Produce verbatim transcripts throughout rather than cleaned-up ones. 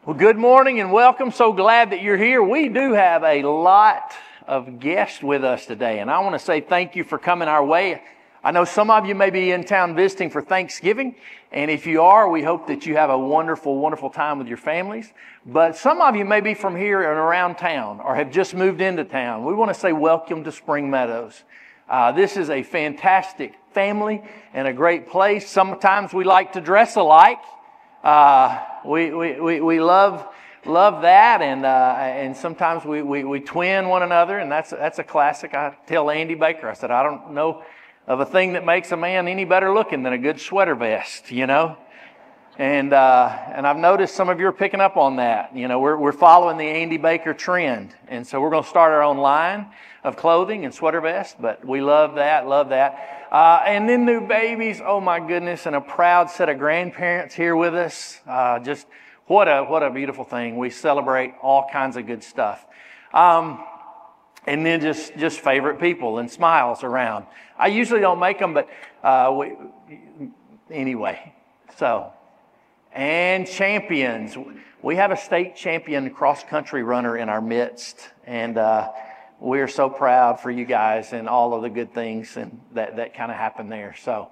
Well, good morning and welcome. So glad that you're here. We do have a lot of guests with us today, and I want to say thank you for coming our way. I know some of you may be in town visiting for Thanksgiving, and if you are, we hope that you have a wonderful, wonderful time with your families. But some of you may be from here and around town or have just moved into town. We want to say welcome to Spring Meadows. Uh, this is a fantastic family and a great place. Sometimes we like to dress alike. Uh, we, we, we, we love, love that. And, uh, and sometimes we, we, we twin one another. And that's, that's a classic. I tell Andy Baker, I said, I don't know of a thing that makes a man any better looking than a good sweater vest, you know? And, uh, and I've noticed some of you are picking up on that. You know, we're, we're following the Andy Baker trend. And so we're going to start our own line of clothing and sweater vests, but we love that, love that. Uh, and then new babies, oh my goodness, and a proud set of grandparents here with us. Uh, just what a what a beautiful thing. We celebrate all kinds of good stuff. Um, and then just, just favorite people and smiles around. I usually don't make them, but uh, we, anyway, so. And champions. We have a state champion cross-country runner in our midst, and uh, we're so proud for you guys and all of the good things and that, that kind of happened there. So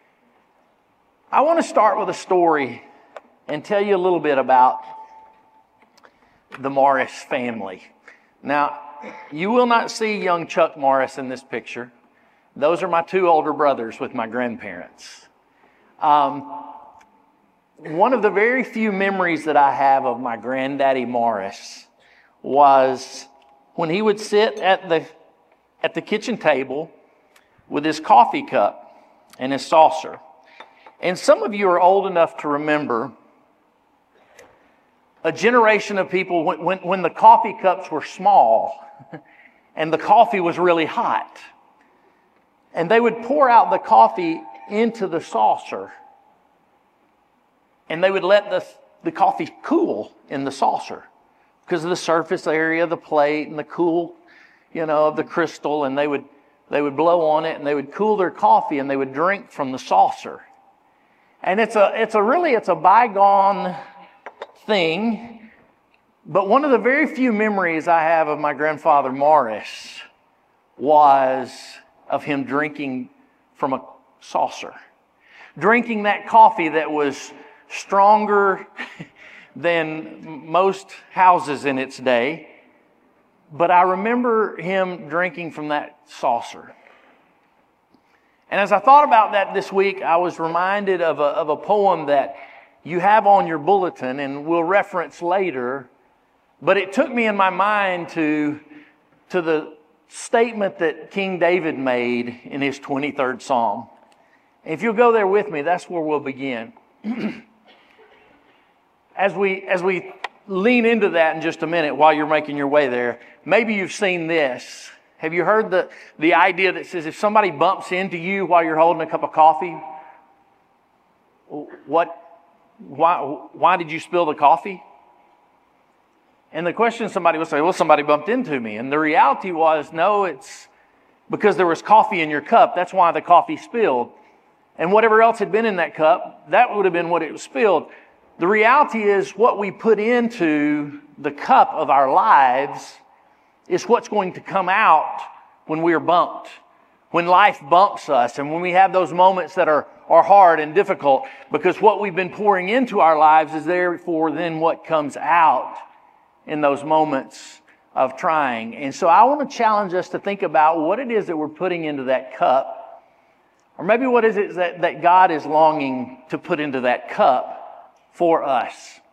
I want to start with a story and tell you a little bit about the Morris family. Now, you will not see young Chuck Morris in this picture. Those are my two older brothers with my grandparents. Um, one of the very few memories that I have of my granddaddy Morris was when he would sit at the at the kitchen table with his coffee cup and his saucer. And some of you are old enough to remember a generation of people when, when, when the coffee cups were small and the coffee was really hot. And they would pour out the coffee into the saucer and they would let the, the coffee cool in the saucer, because of the surface area of the plate and the cool, you know, of the crystal, and they would they would blow on it and they would cool their coffee and they would drink from the saucer. And it's a it's a really it's a bygone thing, but one of the very few memories I have of my grandfather Morris was of him drinking from a saucer, drinking that coffee that was stronger than most houses in its day. But I remember him drinking from that saucer. And as I thought about that this week, I was reminded of a, of a poem that you have on your bulletin and we'll reference later. But it took me in my mind to, to the statement that King David made in his twenty-third Psalm. If you'll go there with me, that's where we'll begin. As we as we lean into that in just a minute while you're making your way there, maybe you've seen this. Have you heard the, the idea that says if somebody bumps into you while you're holding a cup of coffee, what, why, why did you spill the coffee? And the question somebody will say, well, somebody bumped into me. And the reality was, no, it's because there was coffee in your cup. That's why the coffee spilled. And whatever else had been in that cup, that would have been what it was spilled. The reality is what we put into the cup of our lives is what's going to come out when we are bumped, when life bumps us, and when we have those moments that are, are hard and difficult, because what we've been pouring into our lives is therefore then what comes out in those moments of trying. And so I want to challenge us to think about what it is that we're putting into that cup, or maybe what is it that, that God is longing to put into that cup for us.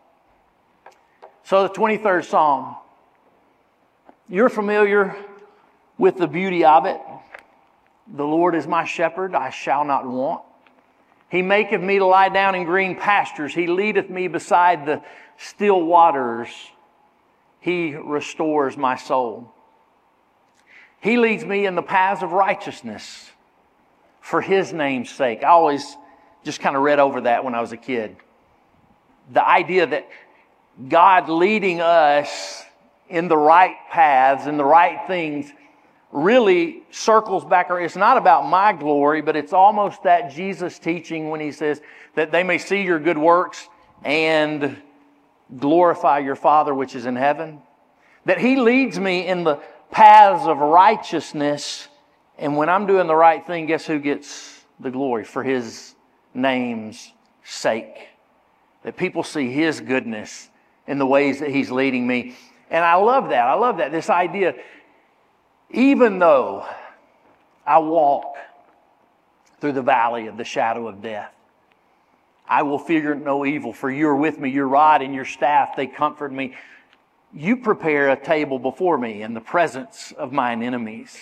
So the twenty-third Psalm, you're familiar with the beauty of it. The Lord is my shepherd, I shall not want. He maketh me to lie down in green pastures. He leadeth me beside the still waters. He restores my soul. He leads me in the paths of righteousness for His name's sake. I always just kind of read over that when I was a kid. The idea that God leading us in the right paths, in the right things, really circles back around. It's not about my glory, but it's almost that Jesus teaching when He says that they may see your good works and glorify your Father which is in heaven. That He leads me in the paths of righteousness. And when I'm doing the right thing, guess who gets the glory? For His name's sake. That people see His goodness in the ways that He's leading me. And I love that. I love that. This idea, even though I walk through the valley of the shadow of death, I will fear no evil, for you are with me. Your rod and your staff, they comfort me. You prepare a table before me in the presence of mine enemies.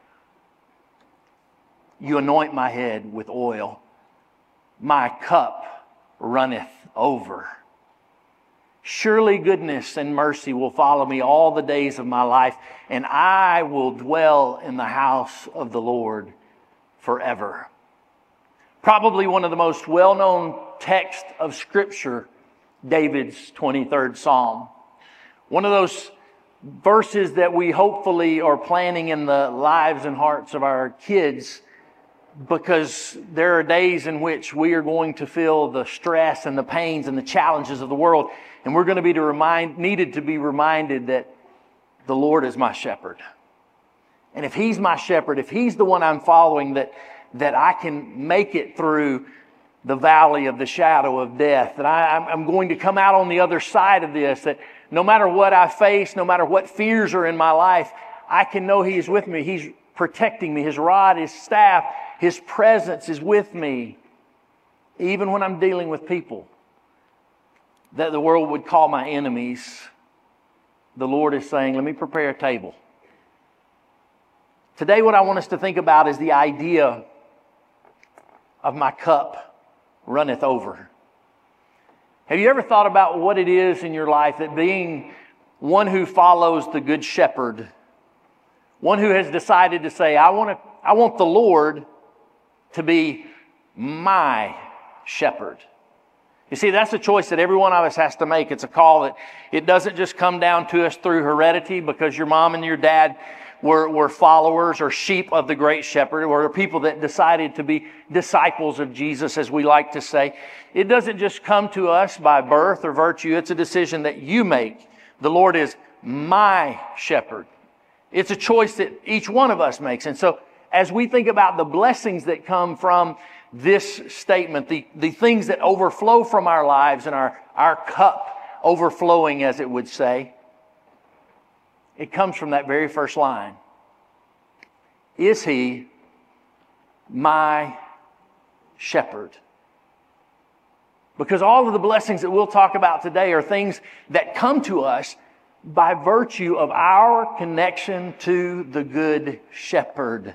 You anoint my head with oil. My cup runneth over. Surely goodness and mercy will follow me all the days of my life, and I will dwell in the house of the Lord forever. Probably one of the most well-known texts of Scripture, David's twenty-third Psalm. One of those verses that we hopefully are planting in the lives and hearts of our kids, because there are days in which we are going to feel the stress and the pains and the challenges of the world. And we're going to be to remind, needed to be reminded that the Lord is my shepherd. And if He's my shepherd, if He's the one I'm following, that, that I can make it through the valley of the shadow of death, that I, I'm going to come out on the other side of this, that no matter what I face, no matter what fears are in my life, I can know He is with me. He's protecting me. His rod, His staff, His presence is with me. Even when I'm dealing with people that the world would call my enemies, the Lord is saying, let me prepare a table. Today what I want us to think about is the idea of my cup runneth over. Have you ever thought about what it is in your life that being one who follows the Good Shepherd, one who has decided to say, I want to, I want the Lord to be my shepherd. You see, that's a choice that every one of us has to make. It's a call that it doesn't just come down to us through heredity because your mom and your dad were, were followers or sheep of the great shepherd, or people that decided to be disciples of Jesus, as we like to say. It doesn't just come to us by birth or virtue. It's a decision that you make. The Lord is my shepherd. It's a choice that each one of us makes. And so as we think about the blessings that come from this statement, the, the things that overflow from our lives and our, our cup overflowing, as it would say, it comes from that very first line. Is He my shepherd? Because all of the blessings that we'll talk about today are things that come to us by virtue of our connection to the Good Shepherd.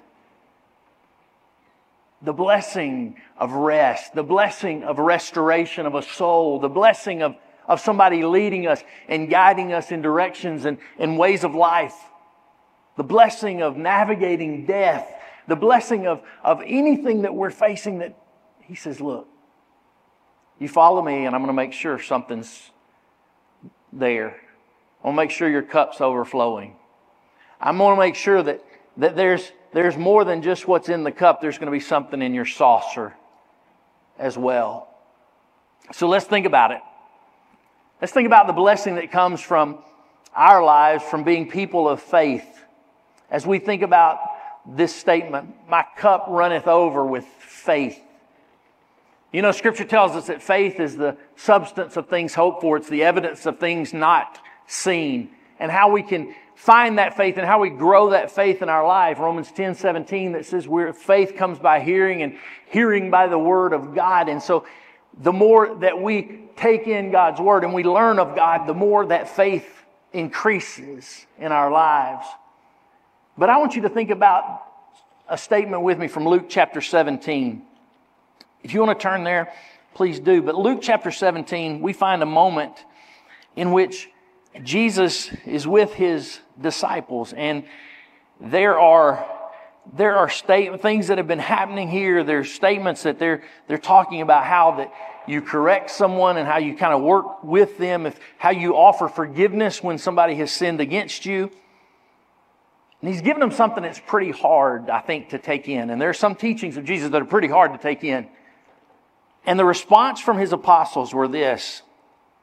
The blessing of rest, the blessing of restoration of a soul, the blessing of, of somebody leading us and guiding us in directions and, and ways of life, the blessing of navigating death, the blessing of, of anything that we're facing that He says, look, you follow me and I'm going to make sure something's there. I'm going to make sure your cup's overflowing. I'm going to make sure that, that there's There's more than just what's in the cup. There's going to be something in your saucer as well. So let's think about it. Let's think about the blessing that comes from our lives, from being people of faith. As we think about this statement, my cup runneth over with faith. You know, Scripture tells us that faith is the substance of things hoped for. It's the evidence of things not seen. And how we can find that faith and how we grow that faith in our life. Romans ten seventeen that says we're, faith comes by hearing and hearing by the Word of God. And so the more that we take in God's Word and we learn of God, the more that faith increases in our lives. But I want you to think about a statement with me from Luke chapter seventeen. If you want to turn there, please do. But Luke chapter seventeen, we find a moment in which Jesus is with His disciples, and there are there are state, things that have been happening here. There's statements that they're they're talking about how that you correct someone and how you kind of work with them, if how you offer forgiveness when somebody has sinned against you. And He's given them something that's pretty hard, I think, to take in. And there are some teachings of Jesus that are pretty hard to take in. And the response from His apostles were this.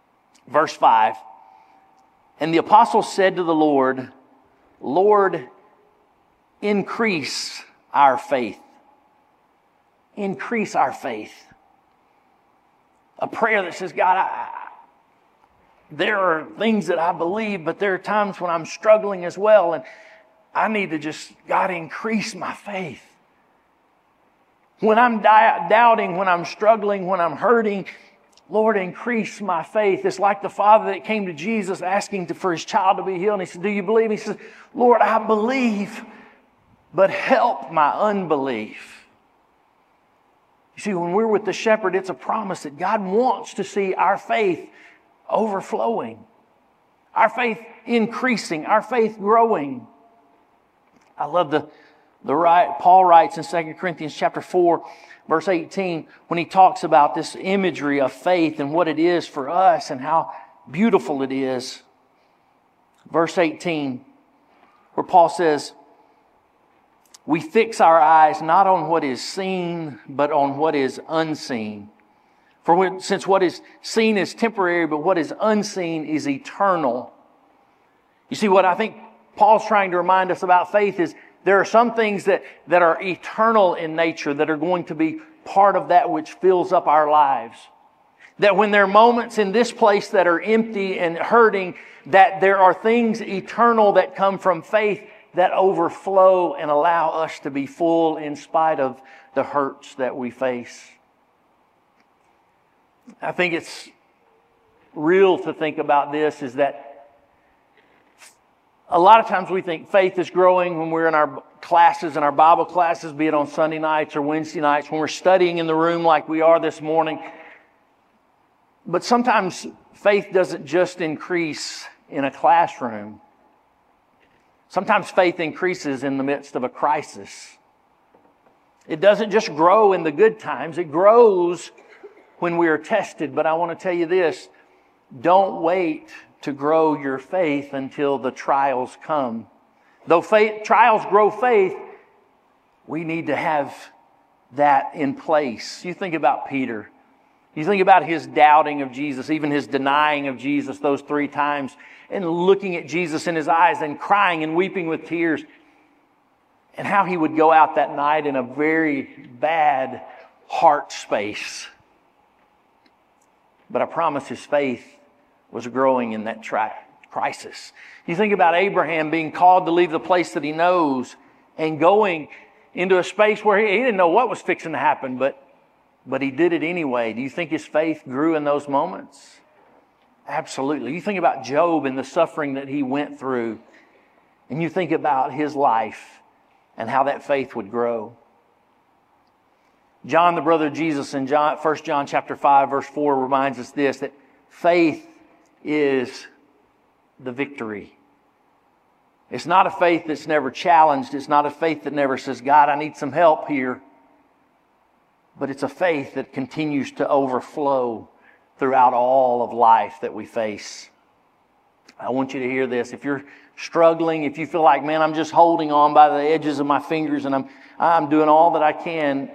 verse five. And the apostles said to the Lord, Lord, increase our faith. Increase our faith. A prayer that says, God, I, there are things that I believe, but there are times when I'm struggling as well, and I need to just, God, increase my faith. When I'm di- doubting, when I'm struggling, when I'm hurting, Lord, increase my faith. It's like the father that came to Jesus asking to, for his child to be healed. And he said, do you believe? He said, Lord, I believe, but help my unbelief. You see, when we're with the shepherd, it's a promise that God wants to see our faith overflowing, our faith increasing, our faith growing. I love the, the right, Paul writes in Second Corinthians chapter four, verse eighteen, when he talks about this imagery of faith and what it is for us and how beautiful it is. Verse eighteen, where Paul says, we fix our eyes not on what is seen, but on what is unseen. For when, since what is seen is temporary, but what is unseen is eternal. You see, what I think Paul's trying to remind us about faith is there are some things that, that are eternal in nature that are going to be part of that which fills up our lives. That when there are moments in this place that are empty and hurting, that there are things eternal that come from faith that overflow and allow us to be full in spite of the hurts that we face. I think it's real to think about this is that a lot of times we think faith is growing when we're in our classes, in our Bible classes, be it on Sunday nights or Wednesday nights, when we're studying in the room like we are this morning. But sometimes faith doesn't just increase in a classroom. Sometimes faith increases in the midst of a crisis. It doesn't just grow in the good times. It grows when we are tested. But I want to tell you this, don't wait to grow your faith until the trials come. Though faith, trials grow faith, we need to have that in place. You think about Peter. You think about his doubting of Jesus, even his denying of Jesus those three times, and looking at Jesus in his eyes and crying and weeping with tears, and how he would go out that night in a very bad heart space. But I promise his faith was growing in that tri- crisis. You think about Abraham being called to leave the place that he knows and going into a space where he, he didn't know what was fixing to happen, but, but he did it anyway. Do you think his faith grew in those moments? Absolutely. You think about Job and the suffering that he went through, and you think about his life and how that faith would grow. John, the brother of Jesus, in John, First John chapter five, verse four, reminds us this, that faith is the victory. It's not a faith that's never challenged. It's not a faith that never says, God, I need some help here. But it's a faith that continues to overflow throughout all of life that we face. I want you to hear this. If you're struggling, if you feel like, man, I'm just holding on by the edges of my fingers and I'm, I'm doing all that I can,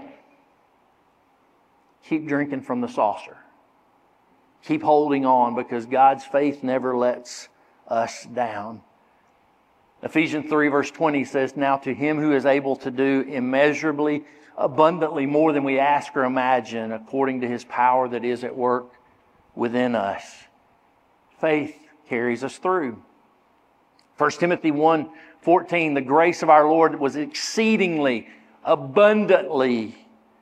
keep drinking from the saucer. Keep holding on, because God's faith never lets us down. Ephesians three verse twenty says, now to Him who is able to do immeasurably, abundantly more than we ask or imagine, according to His power that is at work within us. Faith carries us through. First Timothy one fourteen, the grace of our Lord was exceedingly, abundantly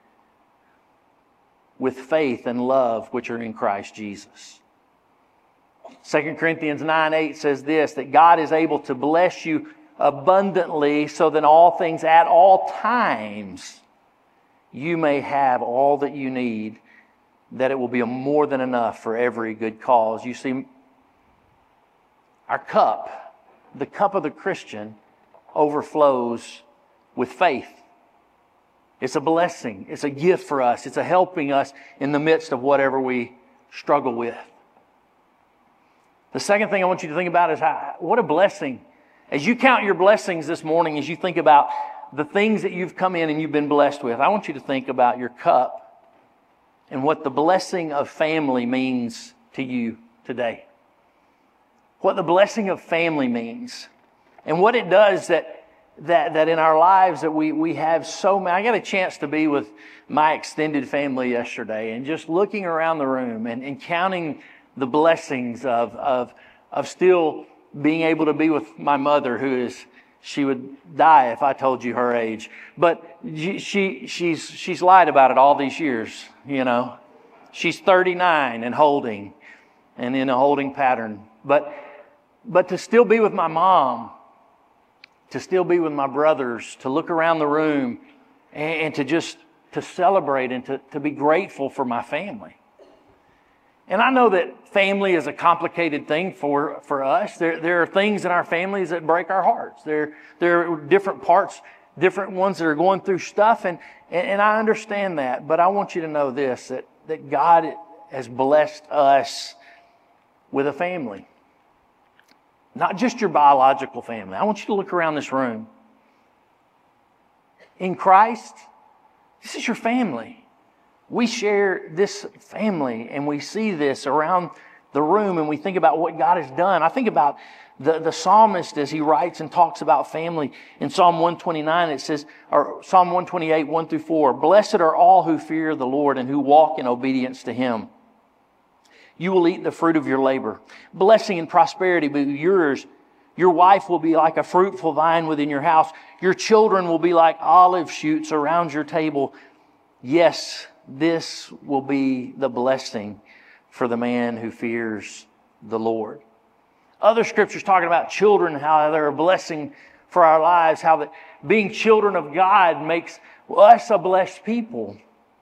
with faith and love which are in Christ Jesus. Second Corinthians nine eight says this, that God is able to bless you abundantly so that all things at all times you may have all that you need, that it will be more than enough for every good cause. You see, our cup, the cup of the Christian, overflows with faith. It's a blessing. It's a gift for us. It's a helping us in the midst of whatever we struggle with. The second thing I want you to think about is how, what a blessing. As you count your blessings this morning, as you think about the things that you've come in and you've been blessed with, I want you to think about your cup and what the blessing of family means to you. today. What the blessing of family means. And what it does that that that in our lives that we, we have so many. I got a chance to be with my extended family yesterday and just looking around the room and, and counting the blessings of, of, of still being able to be with my mother, who is, she would die if I told you her age. But she she's she's lied about it all these years, you know. She's thirty-nine and holding and in a holding pattern. But but to still be with my mom, to still be with my brothers, to look around the room and, and to just to celebrate and to, to be grateful for my family. And I know that family is a complicated thing for, for us. There, there are things in our families that break our hearts. There, there are different parts, different ones that are going through stuff, and, and, and I understand that. But I want you to know this, that, that God has blessed us with a family. Not just your biological family. I want you to look around this room. In Christ, this is your family. We share this family, and we see this around the room, and we think about what God has done. I think about the, the psalmist as he writes and talks about family. In Psalm one twenty-nine, it says, or Psalm one twenty-eight, one through four, "Blessed are all who fear the Lord and who walk in obedience to Him. You will eat the fruit of your labor. Blessing and prosperity will be yours. Your wife will be like a fruitful vine within your house. Your children will be like olive shoots around your table. Yes, this will be the blessing for the man who fears the Lord." Other scriptures talking about children, how they're a blessing for our lives, how that being children of God makes us a blessed people.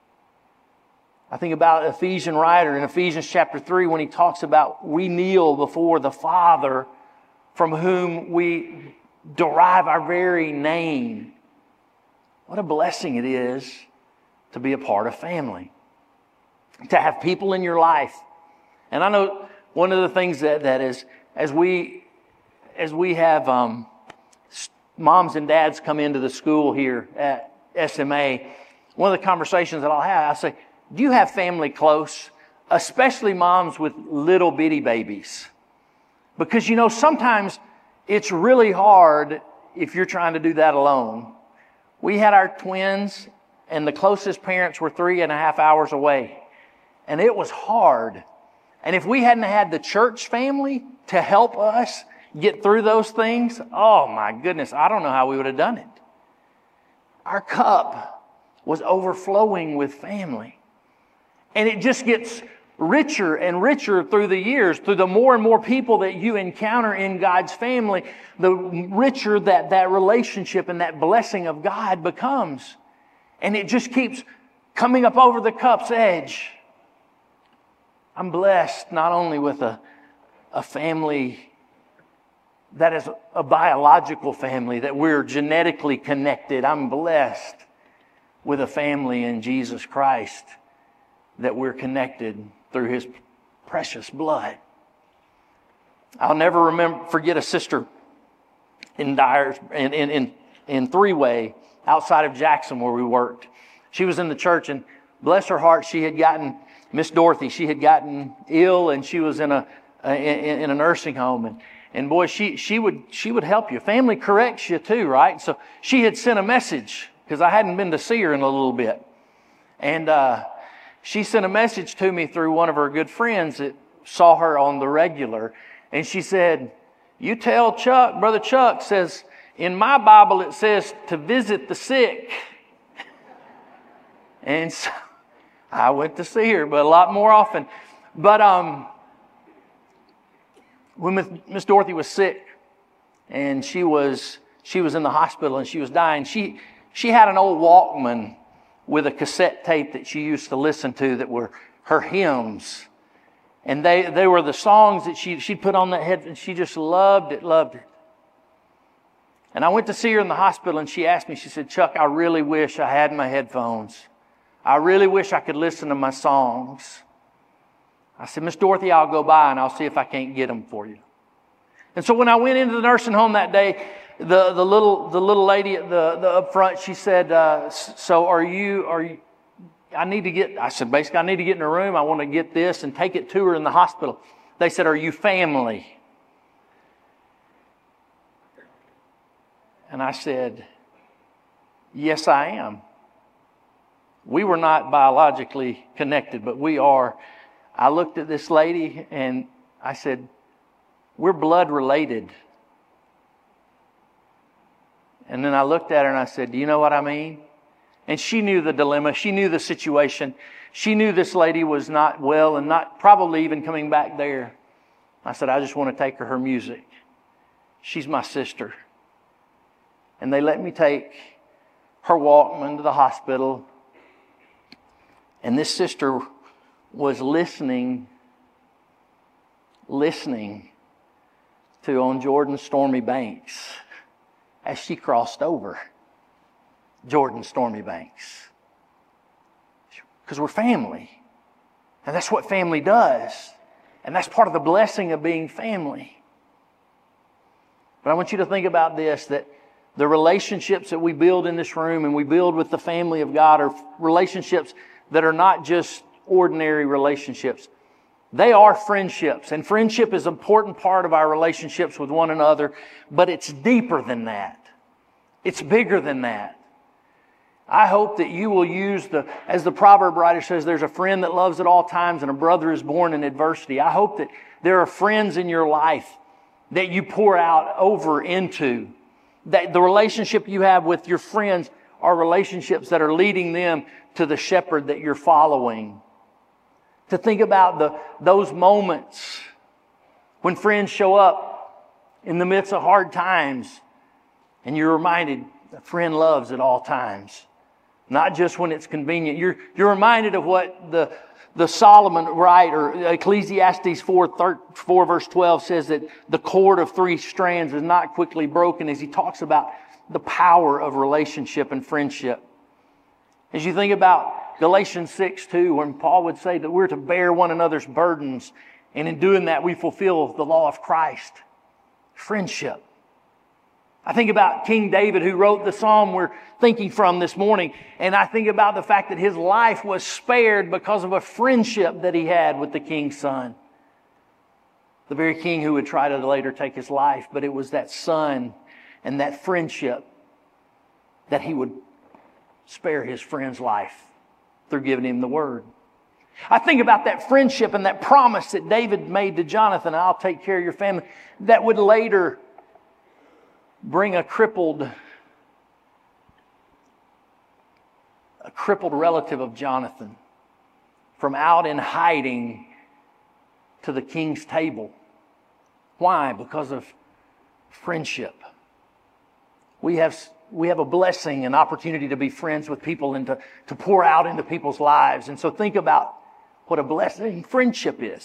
I think about Ephesian writer in Ephesians chapter three when he talks about we kneel before the Father from whom we derive our very name. What a blessing it is to be a part of family. To have people in your life. And I know one of the things that, that is, as we as we have um, moms and dads come into the school here at S M A, one of the conversations that I'll have, I say, do you have family close? Especially moms with little bitty babies. Because, you know, sometimes it's really hard if you're trying to do that alone. We had our twins, and the closest parents were three and a half hours away. And it was hard. And if we hadn't had the church family to help us get through those things, oh my goodness, I don't know how we would have done it. Our cup was overflowing with family. And it just gets richer and richer through the years. Through the more and more people that you encounter in God's family, the richer that, that relationship and that blessing of God becomes. And it just keeps coming up over the cup's edge. I'm blessed not only with a, a family that is a biological family, that we're genetically connected. I'm blessed with a family in Jesus Christ, that we're connected through His precious blood. I'll never remember forget a sister in Dyers, in, in, in, in Three-Way, outside of Jackson where we worked. She was in the church, and bless her heart, she had gotten, Miss Dorothy, she had gotten ill, and she was in a in, in a nursing home. And, and boy, she she would she would help you. Family corrects you too, right? So she had sent a message, because I hadn't been to see her in a little bit. And uh, she sent a message to me through one of her good friends that saw her on the regular. And she said, "You tell Chuck, Brother Chuck says, in my Bible it says to visit the sick." And so I went to see her, but a lot more often. But um, when Miss Dorothy was sick, and she was she was in the hospital and she was dying, she she had an old Walkman with a cassette tape that she used to listen to that were her hymns. And they, they were the songs that she she'd put on that head, and she just loved it, loved it. And I went to see her in the hospital, and she asked me, she said, "Chuck, I really wish I had my headphones. I really wish I could listen to my songs." I said, "Miss Dorothy, I'll go by and I'll see if I can't get them for you." And so when I went into the nursing home that day, the, the little the little lady at the, the up front, she said, uh, "So are you are you?" I need to get. I said, basically, I need to get in a room. I want to get this and take it to her in the hospital. They said, "Are you family?" And I said, "Yes, I am." We were not biologically connected, but we are. I looked at this lady and I said, "We're blood related." And then I looked at her and I said, "Do you know what I mean?" And she knew the dilemma. She knew the situation. She knew this lady was not well and not probably even coming back there. I said, "I just want to take her her music. She's my sister." And they let me take her Walkman to the hospital. And this sister was listening, listening to On Jordan's Stormy Banks as she crossed over Jordan's Stormy Banks. Because we're family. And that's what family does. And that's part of the blessing of being family. But I want you to think about this, that the relationships that we build in this room and we build with the family of God are relationships that are not just ordinary relationships. They are friendships. And friendship is an important part of our relationships with one another. But it's deeper than that. It's bigger than that. I hope that you will use the, as the proverb writer says, there's a friend that loves at all times and a brother is born in adversity. I hope that there are friends in your life that you pour out over into. That the relationship you have with your friends are relationships that are leading them to the shepherd that you're following. To think about the those moments when friends show up in the midst of hard times and you're reminded a friend loves at all times. Not just when it's convenient. You're, you're reminded of what the, the Solomon writer, Ecclesiastes four, four verse twelve says that the cord of three strands is not quickly broken, as he talks about the power of relationship and friendship. As you think about Galatians six two, when Paul would say that we're to bear one another's burdens, and in doing that we fulfill the law of Christ. Friendship. I think about King David, who wrote the psalm we're thinking from this morning, and I think about the fact that his life was spared because of a friendship that he had with the king's son. The very king who would try to later take his life, but it was that son and that friendship that he would spare his friend's life through giving him the word. I think about that friendship and that promise that David made to Jonathan, "I'll take care of your family," that would later bring a crippled, a crippled relative of Jonathan from out in hiding to the king's table. Why? Because of friendship. We have, we have a blessing, an opportunity to be friends with people and to, to pour out into people's lives. And so think about what a blessing friendship is.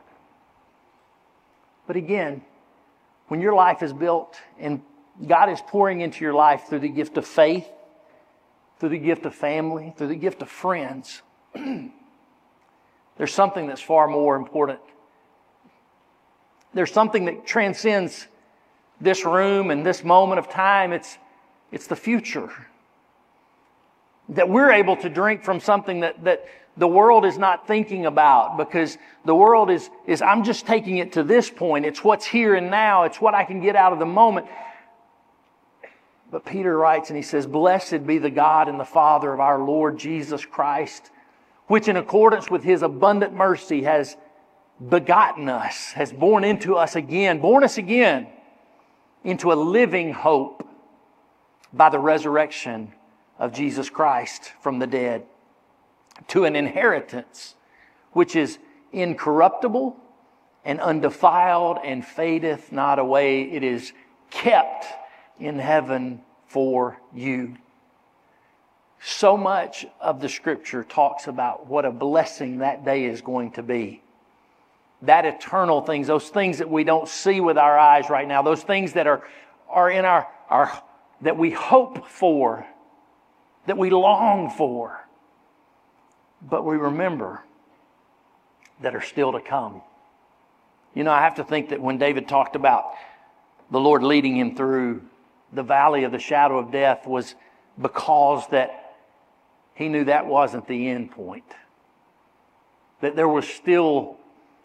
But again, when your life is built and God is pouring into your life through the gift of faith, through the gift of family, through the gift of friends, there's something that's far more important. There's something that transcends this room and this moment of time. It's, it's the future. That we're able to drink from something that, that the world is not thinking about, because the world is, is, I'm just taking it to this point. It's what's here and now. It's what I can get out of the moment. But Peter writes and he says, "Blessed be the God and the Father of our Lord Jesus Christ, which in accordance with His abundant mercy has begotten us, has born into us again, born us again into a living hope by the resurrection of Jesus Christ from the dead, to an inheritance which is incorruptible and undefiled and fadeth not away. It is kept in heaven for you." So much of the Scripture talks about what a blessing that day is going to be. That eternal things, those things that we don't see with our eyes right now, those things that are, are in our, our, that we hope for, that we long for, but we remember that are still to come. You know, I have to think that when David talked about the Lord leading him through the valley of the shadow of death, was because that he knew that wasn't the end point. That there was still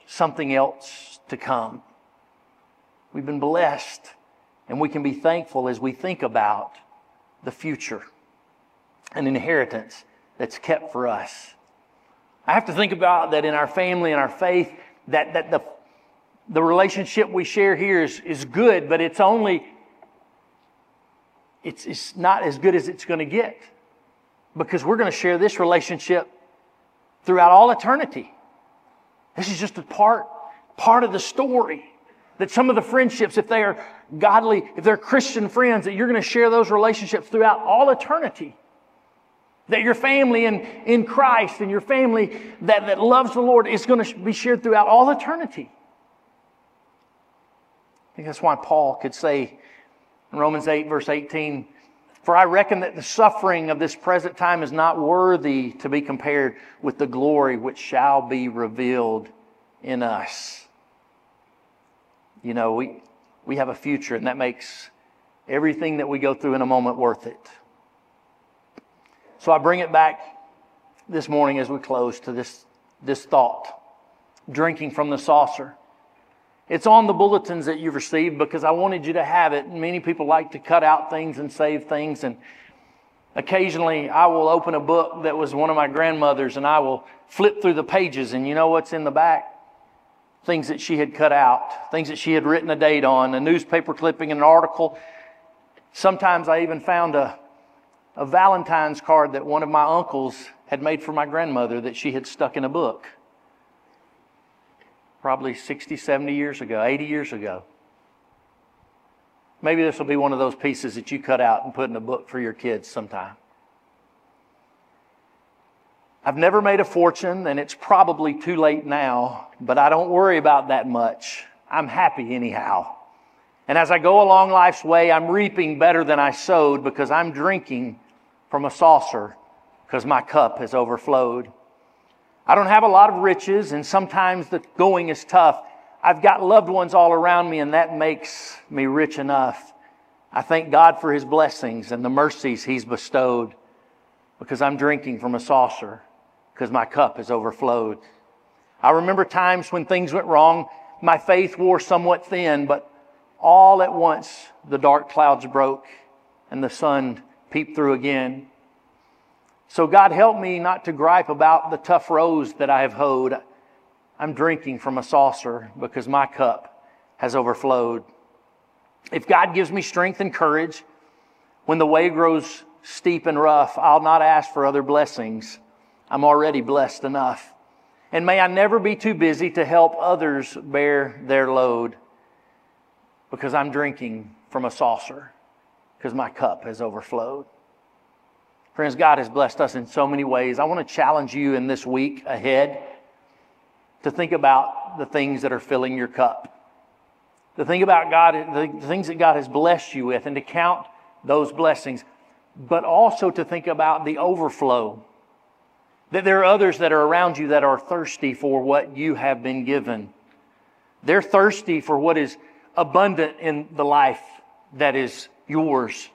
something else to come. We've been blessed, and we can be thankful as we think about the future, an inheritance that's kept for us. I have to think about that in our family and our faith, that, that the, the relationship we share here is, is good, but it's only, it's, it's not as good as it's going to get, because we're going to share this relationship throughout all eternity. This is just a part, part of the story. That some of the friendships, if they are godly, if they're Christian friends, that you're going to share those relationships throughout all eternity. That your family in, in Christ and your family that, that loves the Lord is going to be shared throughout all eternity. I think that's why Paul could say in Romans eight, verse eighteen, "For I reckon that the suffering of this present time is not worthy to be compared with the glory which shall be revealed in us." You know, we, we have a future, and that makes everything that we go through in a moment worth it. So I bring it back this morning as we close to this, this thought. Drinking from the saucer. It's on the bulletins that you've received because I wanted you to have it. And many people like to cut out things and save things. And occasionally I will open a book that was one of my grandmother's and I will flip through the pages, and you know what's in the back? Things that she had cut out, things that she had written a date on, a newspaper clipping, an article. Sometimes I even found a, a Valentine's card that one of my uncles had made for my grandmother that she had stuck in a book. Probably sixty, seventy years ago, eighty years ago. Maybe this will be one of those pieces that you cut out and put in a book for your kids sometime. I've never made a fortune, and it's probably too late now, but I don't worry about that much. I'm happy anyhow. And as I go along life's way, I'm reaping better than I sowed because I'm drinking from a saucer because my cup has overflowed. I don't have a lot of riches, and sometimes the going is tough. I've got loved ones all around me, and that makes me rich enough. I thank God for His blessings and the mercies He's bestowed because I'm drinking from a saucer because my cup has overflowed. I remember times when things went wrong. My faith wore somewhat thin, but all at once the dark clouds broke and the sun peeped through again. So God help me not to gripe about the tough rows that I have hoed. I'm drinking from a saucer because my cup has overflowed. If God gives me strength and courage when the way grows steep and rough, I'll not ask for other blessings. I'm already blessed enough. And may I never be too busy to help others bear their load because I'm drinking from a saucer because my cup has overflowed. Friends, God has blessed us in so many ways. I want to challenge you in this week ahead to think about the things that are filling your cup. To think about God, the things that God has blessed you with, and to count those blessings. But also to think about the overflow. That there are others that are around you that are thirsty for what you have been given. They're thirsty for what is abundant in the life that is yours.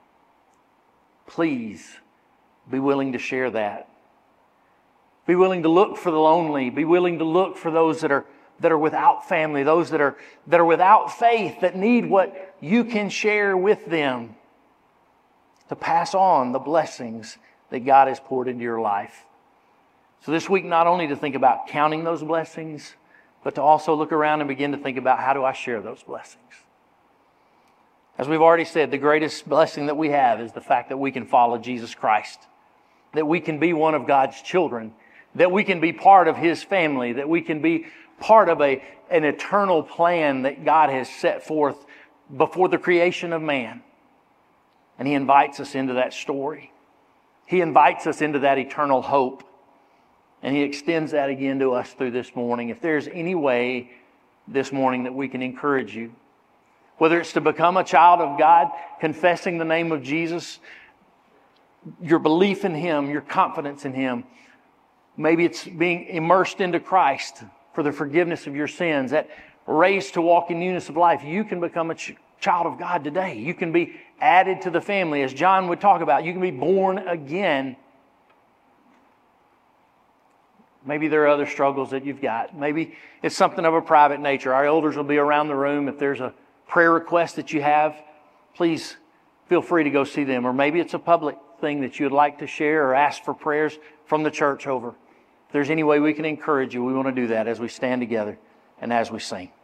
Please be willing to share that. Be willing to look for the lonely. Be willing to look for those that are that are without family, those that are that are without faith, that need what you can share with them to pass on the blessings that God has poured into your life. So this week, not only to think about counting those blessings, but to also look around and begin to think about, how do I share those blessings? As we've already said, the greatest blessing that we have is the fact that we can follow Jesus Christ, that we can be one of God's children, that we can be part of His family, that we can be part of a, an eternal plan that God has set forth before the creation of man. And He invites us into that story. He invites us into that eternal hope. And He extends that again to us through this morning. If there's any way this morning that we can encourage you, whether it's to become a child of God, confessing the name of Jesus, your belief in Him, your confidence in Him, maybe it's being immersed into Christ for the forgiveness of your sins, that raised to walk in newness of life, you can become a ch- child of God today. You can be added to the family, as John would talk about. You can be born again. Maybe there are other struggles that you've got. Maybe it's something of a private nature. Our elders will be around the room. If there's a prayer request that you have, please feel free to go see them. Or maybe it's a public thing that you'd like to share or ask for prayers from the church over. If there's any way we can encourage you, we want to do that as we stand together and as we sing.